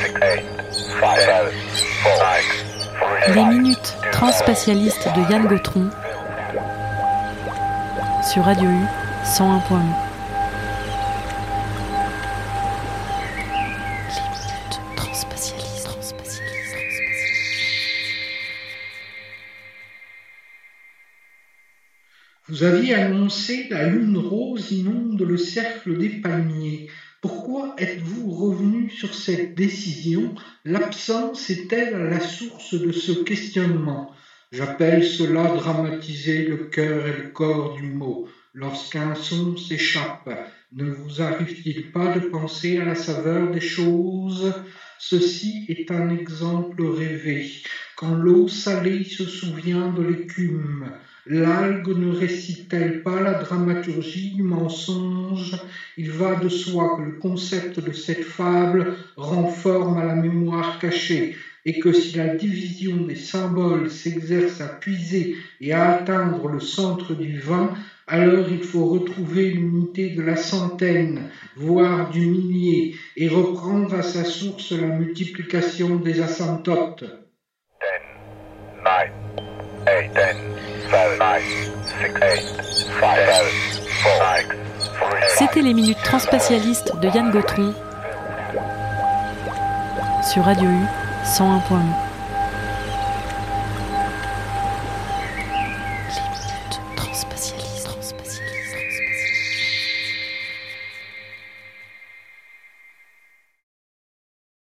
Les minutes transspatialistes de Yann Gautron sur Radio U 101.8. Vous aviez annoncé la lune rose inonde le cercle des palmiers. Pourquoi êtes-vous revenu sur cette décision ? L'absence est-elle à la source de ce questionnement ? J'appelle cela dramatiser le cœur et le corps du mot. Lorsqu'un son s'échappe, ne vous arrive-t-il pas de penser à la saveur des choses ? Ceci est un exemple rêvé. Quand l'eau salée se souvient de l'écume, l'algue ne récite-t-elle pas la dramaturgie du mensonge ? Il va de soi que le concept de cette fable rend forme à la mémoire cachée, et que si la division des symboles s'exerce à puiser et à atteindre le centre du vin, alors il faut retrouver l'unité de la centaine, voire du millier, et reprendre à sa source la multiplication des asymptotes. 10, 9, 8, 10, 7, 9, 6, 8, 5, 4, 3, C'était les minutes transspatialistes de Yann Gautron sur Radio U 101.8.